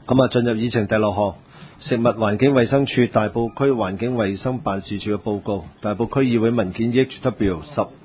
咁進入議程第6項，食物環境衛生署大埔區環境衛生辦事處嘅報告，大埔區議會文件 EHW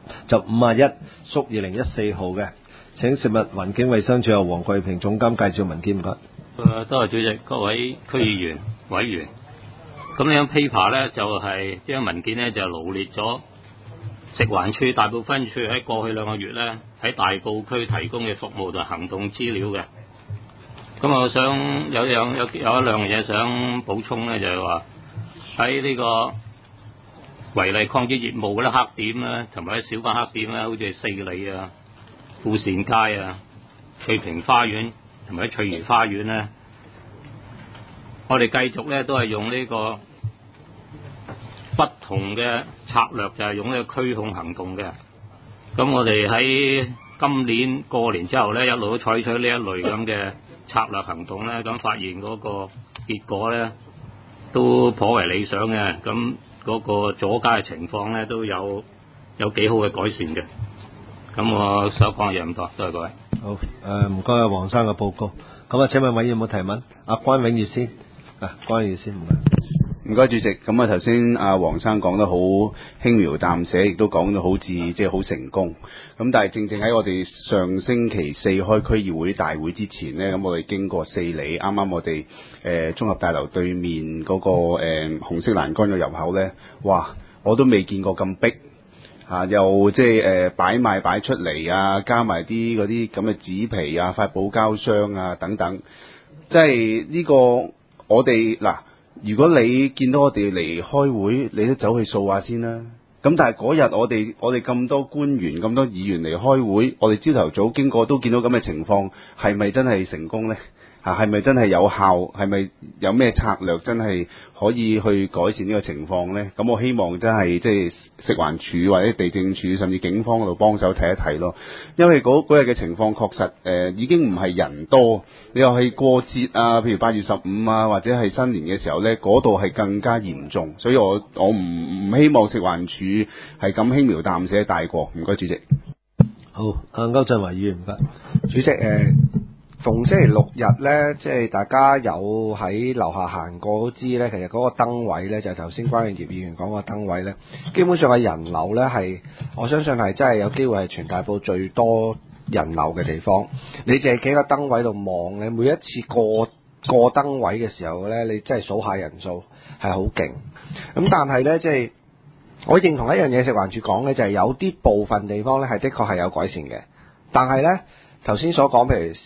10/51屬2014號嘅，請食物環境衛生署由黃貴平總監介紹文件，唔該。 多謝主席，各位區議員委員。咁呢張 paper 呢，就係呢張文件呢，就羅列咗食環署大埔分處喺過去2個月呢，喺大埔區提供嘅服務同行動資料嘅。咁我想有一兩樣嘢想補充呢，就係話喺呢個違例抗爭業務嗰啲黑點呢，同埋啲小販黑點呢，好似係四里啊、富善街啊、翠屏花園同埋翠怡花園呢，我哋繼續呢都係用呢個不同嘅策略，就係用呢個驅控行動嘅。咁我哋喺今年過年之後呢，一路都採取呢一類咁嘅策略行動呢，咁發現嗰個結果呢都頗為理想嘅。咁嗰個阻街嘅情況呢都有幾好嘅改善嘅。咁我所講嘅嘢咁多，多謝各位。 好，唔該阿黃生嘅報告。咁請問委員有冇提問？阿關永業先，關永業先，唔該。 唔該主席，咁頭先阿黃生講得好輕描淡寫，亦都講到好似即係好成功。咁但係正正喺我哋上星期4開區議會大會之前呢，咁我哋經過4里，啱啱我哋綜合大樓對面嗰個紅色欄杆嘅入口呢，哇！我都未見過咁逼又即係擺出嚟啊，加埋啲嗰啲咁嘅紙皮啊、塊保膠箱啊等等，即係呢個我哋嗱。如果你見到我哋嚟開會，你都走去掃下先啦。咁但係嗰日我哋咁多官員、咁多議員嚟開會，我哋朝頭早經過都見到咁嘅情況，係咪真係成功呢？係咪真係有效？係咪有咩策略真係可以去改善呢個情況呢？咁我希望真係即係食環署或者地政署甚至警方嗰度幫手睇一睇咯。因為嗰日嘅情況確實已經唔係人多，你又係過節啊，譬如8月15啊，或者係新年嘅時候呢，嗰度係更加嚴重。所以我唔希望食環署係咁輕描淡寫帶過。唔該主席。 好，歐振華議員唔該。 主席逢星期6日呢，即係大家有喺樓下行過都知呢，其實嗰個燈位呢，就係頭先關永業議員講個燈位呢，基本上嘅人流呢，係我相信係真係有機會係全大埔最多人流嘅地方。你淨係企喺個燈位度望，你每一次過燈位嘅時候呢，你真係數下人數係好勁。咁但係呢，即係我認同一樣嘢，食環署講呢，就係有啲部分地方呢，係的確係有改善嘅，但係呢，頭先所講，譬如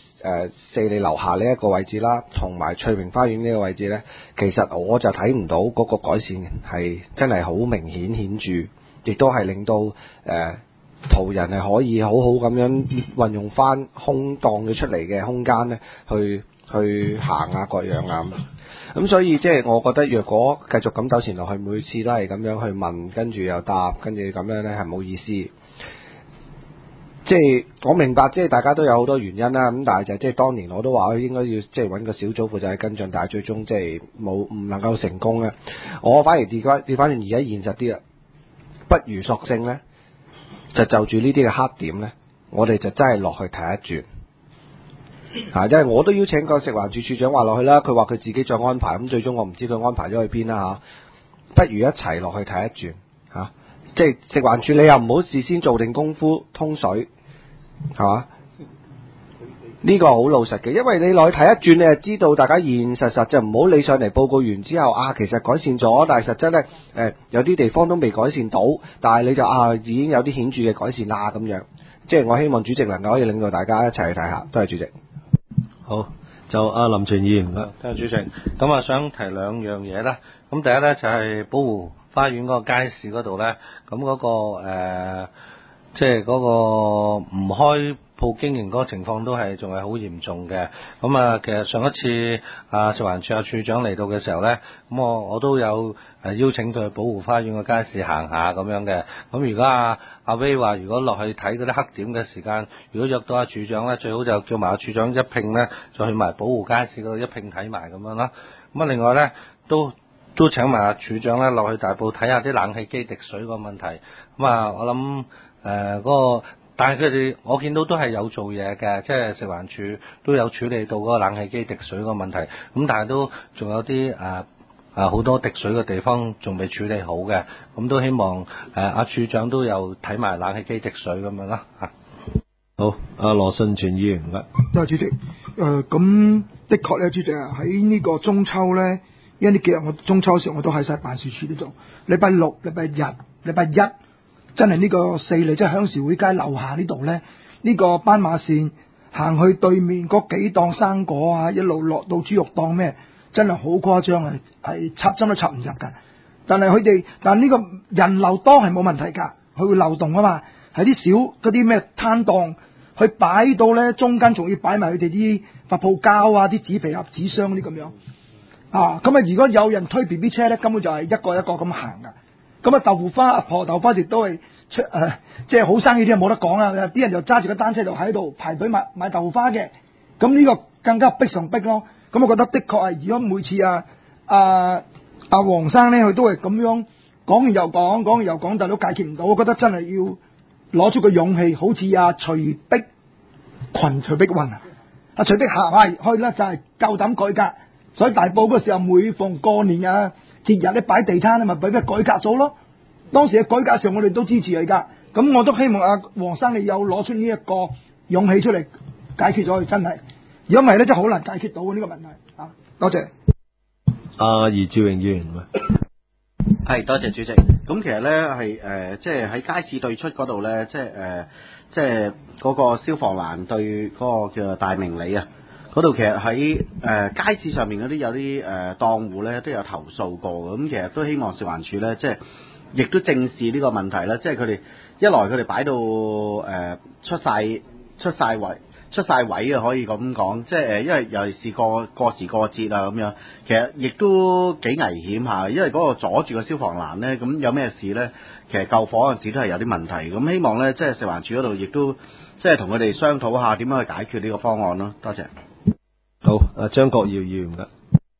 4里樓下呢一個位置啦，同埋翠屏花園呢個位置呢，其實我就睇唔到嗰個改善係真係好明顯著，亦都係令到途人係可以好好咁樣運用翻空檔咗出嚟嘅空間呢，去行啊各樣啊咁所以即係我覺得，若果繼續咁糾纏落去，每次都係咁樣去問，跟住又答，跟住咁樣呢，係冇意思。即係我明白，即係大家都有好多原因啦。咁但係即係當年我都話應該要即係揾個小組負責去跟進，但係最終即係唔能夠成功咧。我反而調翻轉而家現實啲啦，不如索性咧就住呢啲嘅黑點咧，我哋就真係落去睇一轉即係我都邀請個食環署署長話落去啦，佢話佢自己再安排，咁最終我唔知佢安排咗去邊啦不如一齊落去睇一轉即係食環署你又唔好事先做定功夫通水。係嘛？呢個好老實嘅，因為你落去睇一轉，你就知道大家現實就唔好你上嚟報告完之後其實改善咗，但係實質咧有啲地方都未改善到，但係你就已經有啲顯著嘅改善啦咁樣。即係我希望主席能夠可以令到大家一齊去睇下。多謝主席。 好，就阿林全議員啦。 多謝主席。咁想提2樣嘢啦。咁第一咧就係保護花園嗰個街市嗰度咧，咁嗰個即係嗰個唔開鋪經營嗰個情況都係仲係好嚴重嘅。咁其實上一次食環署署長嚟到嘅時候咧，咁我都有邀請佢去保護花園個街市行下咁樣嘅。咁如果阿威話如果落去睇嗰啲黑點嘅時間，如果約到署長咧，最好就叫埋署長一併咧，再去埋保護街市嗰度一併睇埋咁樣啦。咁另外咧都請埋署長咧落去大埔睇下啲冷氣機滴水個問題。咁我諗嗰個但係佢哋我見到都係有做嘢嘅，即係食環署都有處理到嗰個冷氣機滴水個問題，咁但係都仲有啲好多滴水嘅地方仲未處理好嘅，咁都希望阿處長都有睇埋冷氣機滴水咁樣啦嚇。 好，阿羅信全議員唔該。 多謝主席。咁的確咧，主席啊，喺呢個中秋咧，因為呢幾日我中秋時我都喺晒辦事處呢度。禮拜六、禮拜日、禮拜一，真係呢個四利即係鄉事會街樓下呢度咧，呢個斑馬線行去對面嗰幾檔生果啊，一路落到豬肉檔咩，真係好誇張啊！係插針都插唔入㗎。但呢個人流多係冇問題㗎，佢會流動啊嘛。係啲小嗰啲咩攤檔，佢擺到咧中間，仲要擺埋佢哋啲發泡膠啊、啲紙皮盒、紙箱啲咁樣啊。咁啊，如果有人推 BB 車咧，根本就係一個一個咁行㗎。咁啊，豆腐花阿婆豆花亦都係即係好生意啲人冇得講啊！啲人就揸住個單車就喺度排隊買豆腐花嘅。咁呢個更加逼上逼咯。咁我覺得的確係，如果每次阿黃生咧，佢都係咁樣講完又講，講完又講，但都解決唔到。我覺得真係要攞出個勇氣，好似阿徐碧雲啊，阿徐碧霞係去咧就係夠膽改革。所以大埔嗰時候每逢過年啊節日咧擺地攤啊，咪俾佢改革咗咯。當時嘅改革上我哋都支持佢㗎。咁我都希望阿黃生你有攞出呢一個勇氣出嚟解決咗佢，真係。如果唔係咧，真係好難解決到呢個問題啊！多謝。 阿余志榮議員係，多謝主席。咁其實咧係即係喺街市對出嗰度咧，即係嗰個消防欄對嗰個叫做大明里啊，嗰度其實喺街市上面嗰啲有啲檔戶咧都有投訴過嘅。咁其實都希望食環署咧，即係亦都正視呢個問題啦。即係佢哋一來佢哋擺到出晒位啊，可以咁講，即係因為尤其是過時過節啊咁樣，其實亦都幾危險下，因為嗰個阻住個消防欄咧，咁有咩事咧，其實救火嗰陣時都係有啲問題。咁希望咧，即係食環署嗰度亦都即係同佢哋商討下點樣去解決呢個方案咯。多謝。 好，阿張國耀議員㗎。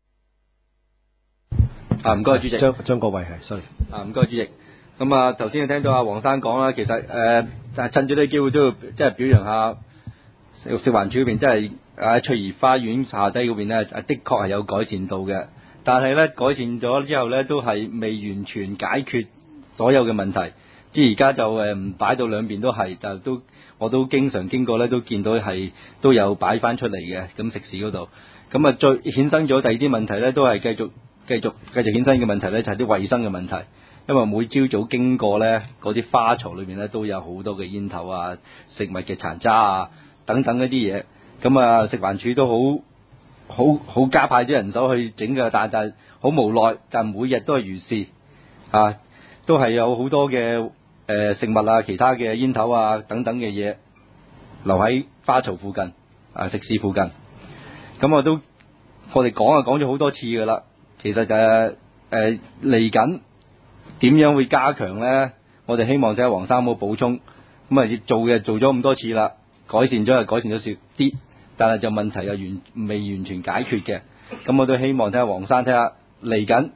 唔該主席。 張國偉係，sorry。 唔該主席。咁啊，頭先聽到阿黃生講啦，其實趁住呢個機會都要即係表揚下。食環署嗰邊真係喺翠怡花園下低嗰邊咧，的確係有改善到嘅。但係咧改善咗之後咧，都係未完全解決所有嘅問題。即係而家就唔擺到兩邊都係，但係我都經常經過咧，都見到係都有擺翻出嚟嘅。咁食肆嗰度，咁啊再衍生咗第二啲問題咧，都係繼續衍生嘅問題咧，就係啲衞生嘅問題。因為每朝早經過咧，嗰啲花槽裏邊咧都有好多嘅煙頭啊、食物嘅殘渣啊。等等一啲嘢，咁啊食環署都好加派啲人手去整嘅，但係好無奈，但每日都係如是啊，都係有好多嘅食物啊、其他嘅煙頭啊等等嘅嘢留喺花槽附近啊、食肆附近。咁我哋講咗好多次㗎啦，其實就係嚟緊點樣會加強咧？我哋希望睇下黃生有冇補充。咁啊做咗咁多次啦。改善咗少啲，但係就問題又未完全解決嘅。咁我都希望睇下黃生睇下嚟緊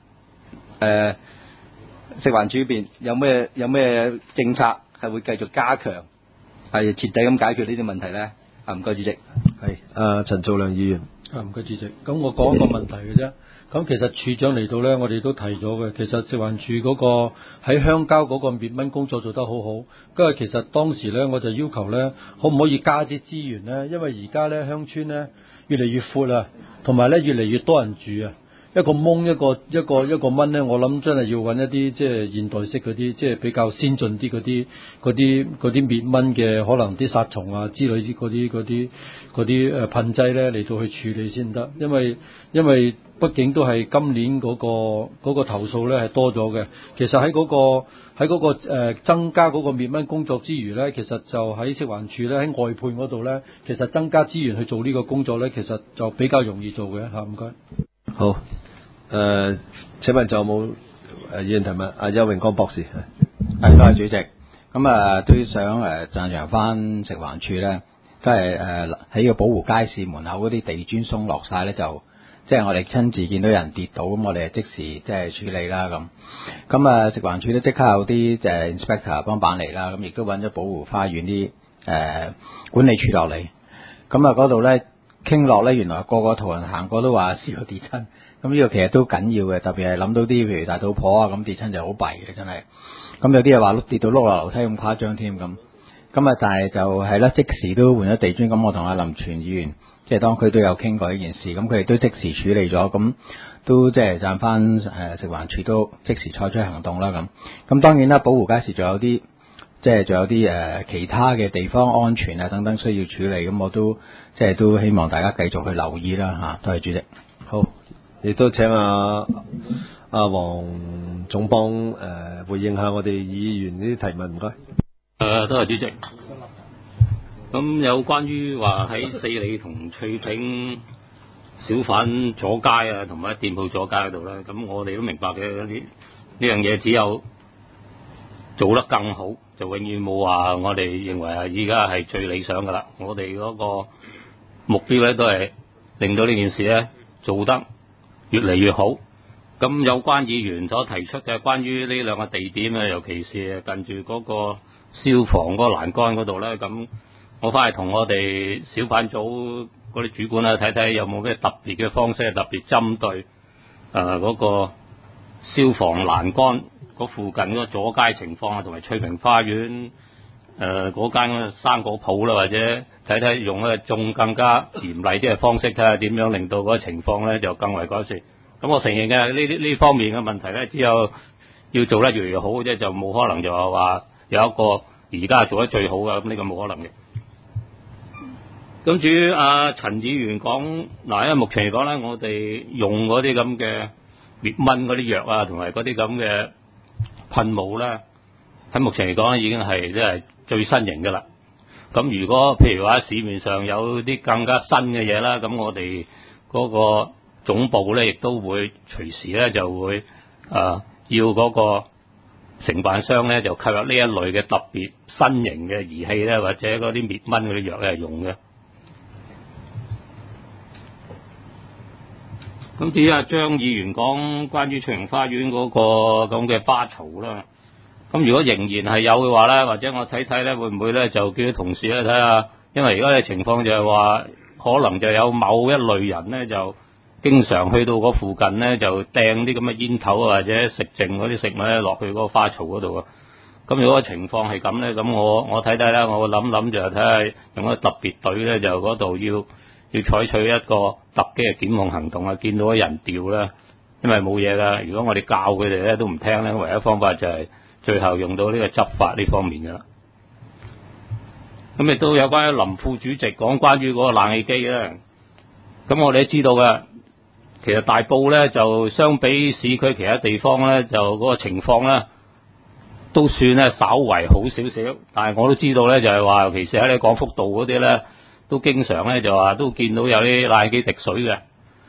食環署邊有咩政策係會繼續加強，係徹底咁解決呢啲問題咧。唔該主席。 係陳兆良議員。 唔該主席。咁我講一個問題嘅啫。咁其實處長嚟到咧，我哋都提咗嘅。其實食環署嗰個喺鄉郊嗰個滅蚊工作做得好好。因為其實當時咧，我就要求咧，可唔可以加啲資源咧？因為而家咧鄉村咧越嚟越闊啊，同埋咧越嚟越多人住啊。一個蚊一個蚊咧，我諗真係要揾一啲即係現代式嗰啲，即係比較先進啲嗰啲滅蚊嘅，可能啲殺蟲啊之類嗰啲噴劑咧嚟到去處理先得。因為畢竟都係今年嗰個投訴咧係多咗嘅。其實喺嗰個增加嗰個滅蚊工作之餘咧，其實就喺食環署咧喺外判嗰度咧，其實增加資源去做呢個工作咧，其實就比較容易做嘅嚇。唔該。 好，請問仲有冇議員提問？阿邱榮光博士係，多謝主席。咁都想讚揚翻食環署咧，都係喺個寶湖街市門口嗰啲地磚鬆落晒咧，就即係我哋親自見到有人跌倒，咁我哋即時即係處理啦咁。咁食環署都即刻有啲inspector 幫辦嚟啦，咁亦都揾咗寶湖花園啲管理處落嚟，咁啊嗰度咧傾落咧，原來個個途人行過都話試過跌親，咁呢個其實都緊要嘅，特別係諗到啲譬如大肚婆啊咁跌親就好弊嘅真係，咁有啲又話跌到碌落樓梯咁誇張添咁，咁啊但係就係啦，即時都換咗地磚，咁我同阿林全議員即係當區都有傾過呢件事，咁佢哋都即時處理咗，咁都即係讚翻食環署都即時採取行動啦咁當然啦，保護街市仲有啲即係仲有啲其他嘅地方安全啊等等需要處理，咁我都即係都希望大家繼續去留意啦嚇。多謝主席。 好，亦都請阿黃總幫回應下我哋議員呢啲提問，唔該。 多謝主席。咁有關於話喺四里同翠屏小販阻街啊，同埋店鋪阻街嗰度咧，咁我哋都明白嘅，呢樣嘢只有做得更好，就永遠冇話我哋認為啊依家係最理想噶啦。我哋嗰個目標咧都係令到呢件事咧做得越嚟越好。咁有關議員所提出嘅關於呢兩個地點啊，尤其是近住嗰個消防嗰個欄杆嗰度咧，咁我翻去同我哋小販組嗰啲主管啊睇睇有冇咩特別嘅方式，特別針對嗰個消防欄杆嗰附近嗰個阻街情況啊，同埋翠屏花園嗰間生果鋪啦，或者睇睇用一個仲更加嚴厲啲嘅方式，睇下點樣令到嗰個情況咧就更為改善。咁我承認嘅呢方面嘅問題咧，只有要做得越嚟越好嘅啫，就冇可能就話有一個而家做得最好嘅，咁呢個冇可能嘅。咁至於陳議員講嗱，因為目前嚟講咧，我哋用嗰啲咁嘅滅蚊嗰啲藥啊，同埋嗰啲咁嘅噴霧咧，喺目前嚟講已經係即係最新型嘅啦。咁如果譬如話市面上有啲更加新嘅嘢啦，咁我哋嗰個總部咧亦都會隨時咧就會要嗰個承辦商咧就購入呢一類嘅特別新型嘅儀器咧，或者嗰啲滅蚊嗰啲藥咧用嘅。咁至於張議員講關於翠屏花園嗰個咁嘅巴槽啦，咁如果仍然係有嘅話咧，或者我睇睇咧，會唔會咧就叫啲同事咧睇下，因為而家嘅情況就係話，可能就有某一類人咧就經常去到嗰附近咧就掟啲咁嘅煙頭啊，或者食剩嗰啲食物咧落去嗰個花槽嗰度啊。咁如果情況係咁咧，咁我睇睇啦，我諗就睇下用一個特別隊咧，就嗰度要採取一個突擊嘅檢控行動啊！見到啲人掉咧，因為冇嘢噶。如果我哋教佢哋咧都唔聽咧，唯一方法就係最後用到呢個執法呢方面噶啦。咁亦都有關於林副主席講關於嗰個冷氣機咧。咁我哋都知道嘅，其實大埔咧就相比市區其他地方咧，就嗰個情況咧都算咧稍為好少少。但係我都知道咧，就係話，尤其是喺你廣福道嗰啲咧，都經常咧就話都見到有啲冷氣機滴水嘅。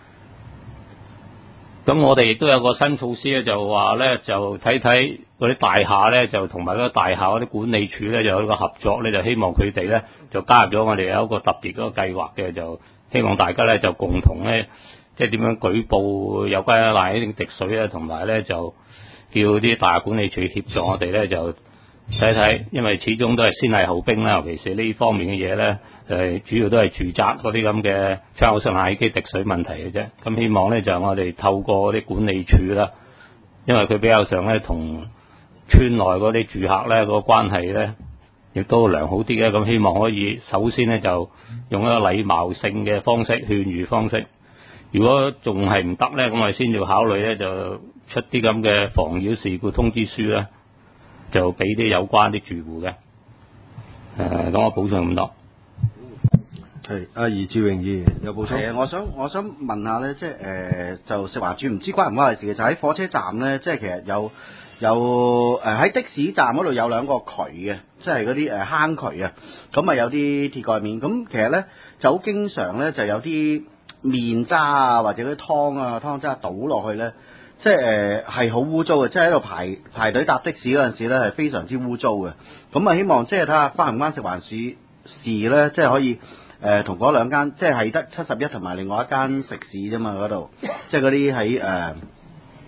咁我哋亦都有個新措施咧，就話咧就睇睇嗰啲大廈咧，就同埋嗰個大廈嗰啲管理處咧，就有一個合作咧，就希望佢哋咧就加入咗我哋有一個特別嗰個計劃嘅，就希望大家咧就共同咧即係點樣舉報有關冷氣滴水啊，同埋咧就叫啲大廈管理處協助我哋咧就睇睇，因為始終都係先禮後兵啦，尤其是呢方面嘅嘢咧，主要都係住宅嗰啲咁嘅窗口式冷氣機滴水問題嘅啫。咁希望咧就我哋透過嗰啲管理處啦，因為佢比較上咧同村內嗰啲住客咧個關係咧亦都良好啲嘅。咁希望可以首先咧就用一個禮貌性嘅方式勸喻方式，如果仲係唔得咧，咁我哋先要考慮咧就出啲咁嘅妨擾事故通知書啦，就俾啲有關啲住戶嘅。咁我補充咁多。 係阿余志榮議員有補充。 我想問下咧，即係就食環署唔知關唔關係事嘅，就喺火車站咧，即係其實有喺的士站嗰度有兩個渠嘅，即係嗰啲坑渠啊，咁啊有啲鐵蓋面，咁其實咧就好經常咧就有啲麵渣啊或者啲湯渣倒落去咧。即係係好污糟嘅，即係喺度排隊搭的士嗰陣時咧係非常之污糟嘅。咁啊希望即係睇下關唔關食環署事咧，即係可以同嗰兩間，即係得71同埋另外一間食肆啫嘛嗰度，即係嗰啲喺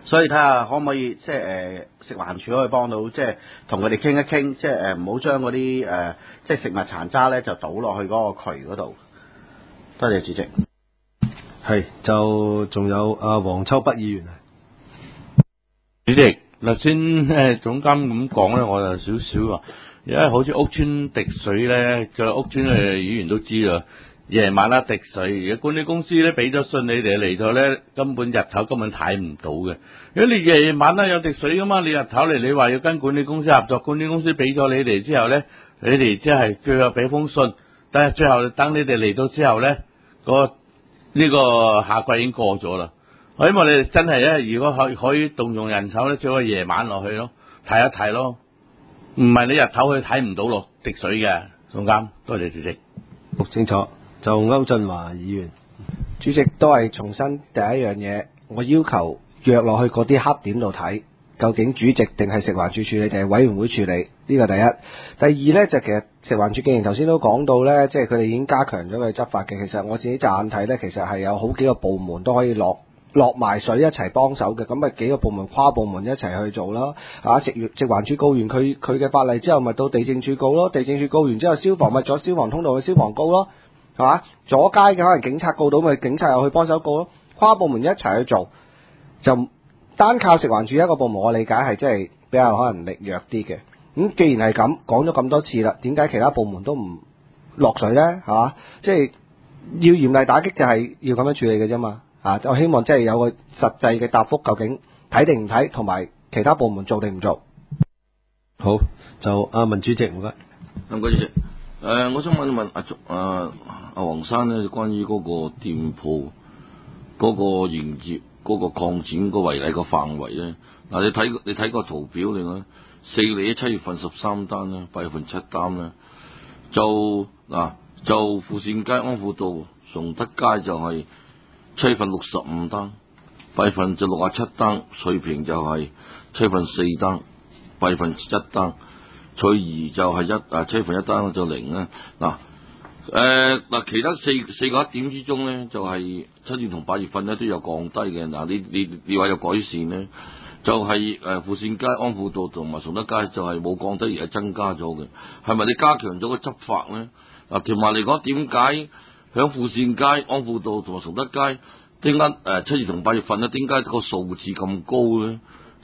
所以睇下可唔可以即係食環署可以幫到，即係同佢哋傾一傾，即係唔好將嗰啲即係食物殘渣咧就倒落去嗰個渠嗰度。多謝主席。 係就仲有阿黃秋北議員啊。 主席，頭先總監咁講咧，我就少少話，因為好似屋邨滴水咧，個屋邨議員都知啦。夜晚啦滴水，而家管理公司咧俾咗信你哋嚟到咧，根本日頭根本睇唔到嘅。如果你夜晚啦有滴水噶嘛，你日頭嚟你話要跟管理公司合作，管理公司俾咗你哋之後咧，你哋即係最後俾封信，但係最後等你哋嚟到之後咧，呢個夏季已經過咗啦。我希望你哋真係咧，如果可以動用人手咧，最好夜晚落去咯，睇一睇咯，唔係你日頭去睇唔到落滴水嘅。總監，多謝主席。 好清楚。就歐振華議員， 主席都係重申第一樣嘢，我要求約落去嗰啲黑點度睇，究竟主席定係食環署處理定係委員會處理？呢個第一。第二呢，就其實食環署既然頭先都講到呢，即係佢哋已經加強咗佢執法嘅。其實我自己驟眼睇呢，其實係有好幾個部門都可以落埋水一齊幫手嘅。咁咪幾個部門跨部門一齊去做啦。食環署告完佢嘅法例之後，咪到地政署告咯。地政署告完之後，消防咪咗消防通道去消防告咯。係嘛？阻街嘅可能警察告到，咪警察又去幫手告咯。跨部門一齊去做，就單靠食環署一個部門，我理解係真係比較可能力弱啲嘅。咁既然係咁，講咗咁多次啦，點解其他部門都唔落水咧？係嘛？即係要嚴厲打擊，就係要咁樣處理嘅啫嘛。我希望即係有個實際嘅答覆，究竟睇定唔睇，同埋其他部門做定唔做？ 好，就阿文主席唔該。 唔該主席。我想問一問阿黃生咧，關於嗰個店鋪嗰個營業嗰個擴展個違例個範圍咧，嗱你睇個圖表嚟講，4厘7月份13單啦，8月份7單啦，就富善街、安富道、崇德街就係7月份65單，8月份就67單，翠屏就係7月份4單，8月份1單。翠怡就係7月份1單就0啦。其他四個黑點之中咧，就係7月同8月份咧都有降低嘅。你話有改善咧，就係富善街、安富道同埋崇德街就係冇降低而係增加咗嘅。係咪你加強咗個執法咧？同埋嚟講，點解響富善街、安富道同埋崇德街，點解7月同8月份咧，點解個數字咁高咧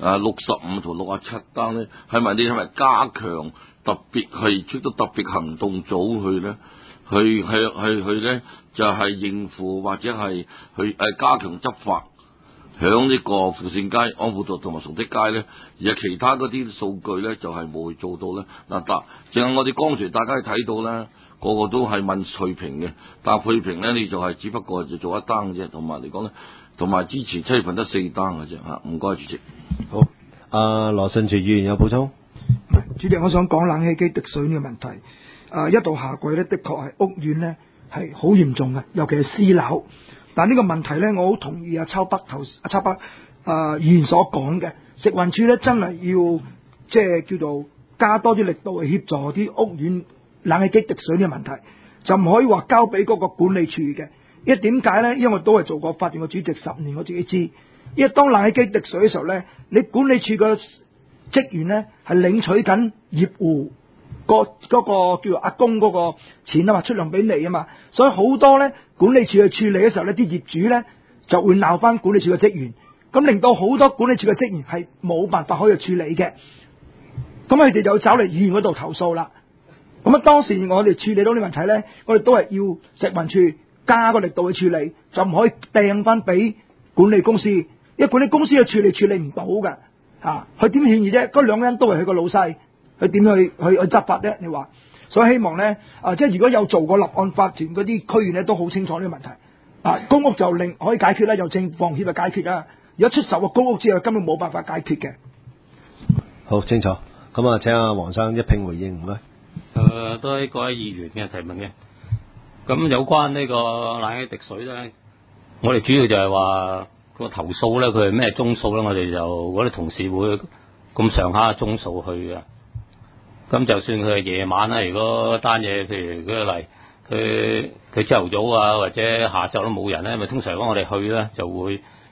？65同67單咧，係咪加強特別係出咗特別行動組去咧？去咧就係應付或者係去加強執法，響呢個富善街、安富道同埋崇德街咧，而其他嗰啲數據咧就係冇去做到咧。淨係我哋剛才大家睇到咧，個個都係問翠屏嘅，但係翠屏咧你就係只不過就做一單嘅啫，同埋嚟講咧，同埋之前7月份得4單嘅啫嚇。唔該主席。 好，羅信全議員有補充。 主席，我想講冷氣機滴水呢個問題。一到夏季咧，的確係屋苑咧係好嚴重嘅，尤其係私樓。但呢個問題咧，我好同意阿秋北議員所講嘅，食環署咧真係要即係叫做加多啲力度去協助啲屋苑冷氣機滴水呢個問題，就唔可以話交俾嗰個管理處嘅。因為點解咧？因為我都係做過法團嘅主席10年，我自己知。因為當冷氣機滴水嘅時候咧，你管理處嘅職員咧係領取緊業戶嗰個叫做阿公嗰個錢啊嘛，出糧俾你啊嘛，所以好多咧管理處去處理嘅時候咧，啲業主咧就會鬧翻管理處嘅職員，咁令到好多管理處嘅職員係冇辦法可以處理嘅，咁佢哋就走嚟議員嗰度投訴啦。咁當時我哋處理到啲問題咧，我哋都係要食環署加個力度去處理，就唔可以掟翻俾管理公司，因為管理公司嘅處理唔到嘅。佢點勸議啫？嗰兩個人都係佢個老細，佢點去執法啫？你話，所以希望咧，即係如果有做過立案法團嗰啲區員咧，都好清楚呢個問題。公屋就可以解決啦，由政府房協去解決啦。如果出售個公屋之後，根本冇辦法解決嘅。 好清楚，咁請阿黃生一併回應，唔該。 都係各位議員嘅提問嘅。咁有關呢個冷氣滴水咧，我哋主要就係話個投訴咧，佢係咩宗數咧？我哋就我哋同事會咁上下宗數去嘅。咁就算佢係夜晚啦，如果單嘢，譬如舉個例，佢朝頭早啊或者下晝都冇人咧，咪通常講我哋去咧就會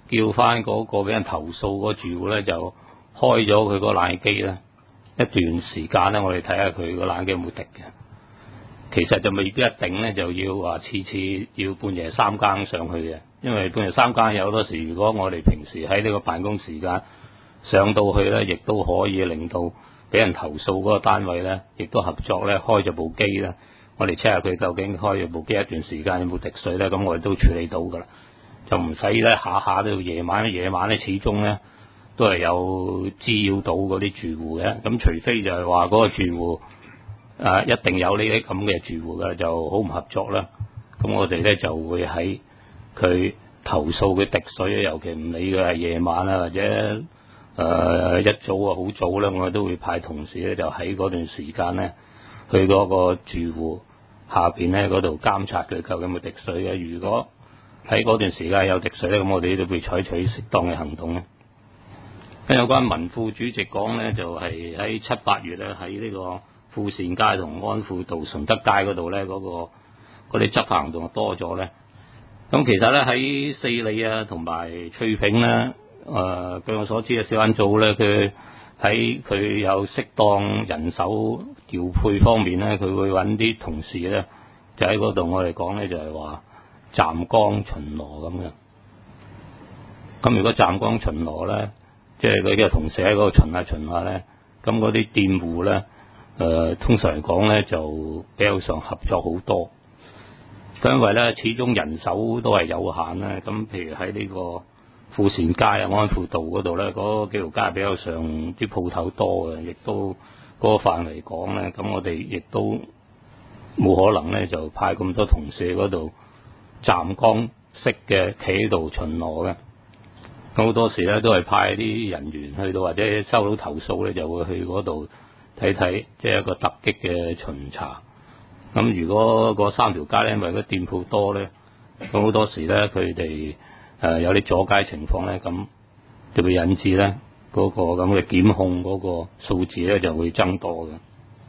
叫翻嗰個俾人投訴嗰個住戶咧，就開咗佢個冷氣機咧一段時間咧，我哋睇下佢個冷氣機有冇滴嘅。其實就未必一定咧，就要話次次要半夜三更上去嘅，因為半夜三更有好多時，如果我哋平時喺呢個辦公時間上到去咧，亦都可以令到俾人投訴嗰個單位咧，亦都合作咧開咗部機咧，我哋 check 下佢究竟開咗部機一段時間有冇滴水咧，咁我哋都處理到噶啦，就唔使咧下下都要夜晚咧始終咧都係有滋擾到嗰啲住戶嘅，咁除非就係話嗰個住戶一定有呢啲咁嘅住戶嘅就好唔合作啦，咁我哋咧就會喺佢投訴佢滴水，尤其唔理佢係夜晚啊或者一早啊好早咧，我哋都會派同事咧就喺嗰段時間咧去嗰個住戶下邊咧嗰度監察佢究竟有冇滴水嘅。如果喺嗰段時間有滴水咧，咁我哋都會採取適當嘅行動咧。跟有關民副主席講咧，就係喺7、8月咧喺呢個富善街同安富道順德街嗰度咧，嗰啲執法行動多咗咧。咁其實咧喺四里啊同埋翠屏咧，據我所知嘅小販組咧，佢喺佢有適當人手調配方面咧，佢會揾啲同事咧，就喺嗰度我哋講咧就係話站崗巡邏咁嘅。咁如果站崗巡邏咧，即係佢嘅同事喺嗰度巡下咧，咁嗰啲店戶咧，通常嚟講咧就比較上合作好多。因為咧始終人手都係有限咧，咁譬如喺呢個富善街啊、安富道嗰度咧，嗰幾條街比較上啲鋪頭多嘅，亦都嗰個範圍講咧，咁我哋亦都冇可能咧就派咁多同事喺嗰度站崗式嘅企喺度巡邏嘅。咁好多時咧都係派啲人員去到，或者收到投訴咧就會去嗰度睇睇，即係一個突擊嘅巡查。咁如果嗰3條街咧，因為個店鋪多咧，咁好多時咧佢哋有啲阻街情況咧，咁就會引致咧嗰個咁嘅檢控嗰個數字咧就會增多嘅。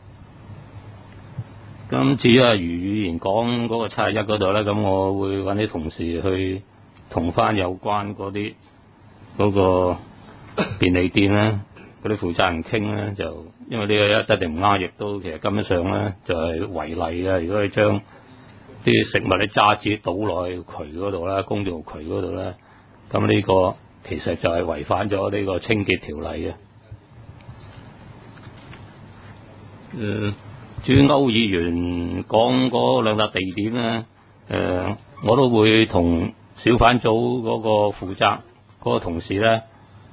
咁至於余議員講嗰個71嗰度咧，咁我會揾啲同事去同翻有關嗰個便利店咧嗰啲負責人傾咧，就因為呢個一定唔啱，亦都其實根本上咧就係違例嘅。如果你將啲食物啲渣子倒落去渠嗰度啦，公眾渠嗰度咧，咁呢個其實就係違反咗呢個清潔條例嘅。至於歐議員講嗰2笪地點咧，我都會同小販組嗰個負責嗰個同事咧，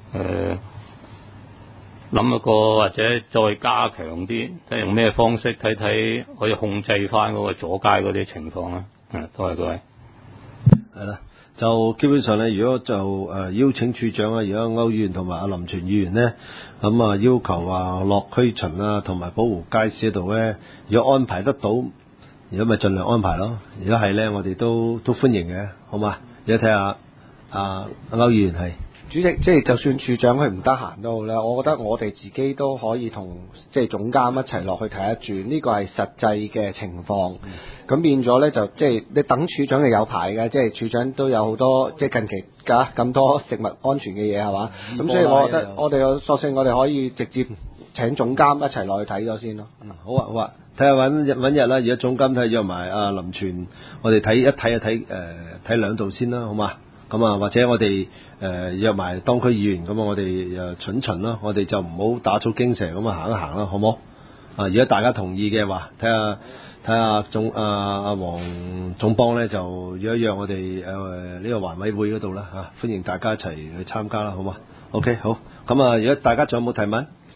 諗一個或者再加強啲，即係用咩方式睇睇可以控制翻嗰個阻街嗰啲情況啦。多謝各位。 係啦，就基本上咧，如果就邀請處長啊，如果歐議員同埋阿林全議員咧，咁要求話落區巡啊，同埋保護街市嗰度咧，如果安排得到，如果咪盡量安排咯。如果係咧，我哋都歡迎嘅，好嘛？而家睇下阿歐議員係。 主席，即係就算處長佢唔得閒都好咧，我覺得我哋自己都可以同即係總監一齊落去睇一轉，呢個係實際嘅情況。咁變咗咧就即係你等處長係有排嘅，即係處長都有好多即係近期咁多食物安全嘅嘢係嘛。咁所以我覺得我哋索性我哋可以直接請總監一齊落去睇咗先咯。 好啊好啊，睇下揾日啦。如果總監睇約埋阿林全，我哋睇2度先啦，好嘛？咁啊，或者我哋約埋當區議員，咁我哋巡啦，我哋就唔好打草驚蛇咁行一行啦，好唔好？如果大家同意嘅話，睇下阿黃總幫咧，就約一約我哋呢個環委會嗰度啦嚇，歡迎大家一齊去參加啦，好嘛？OK，好。咁如果大家仲有冇提問？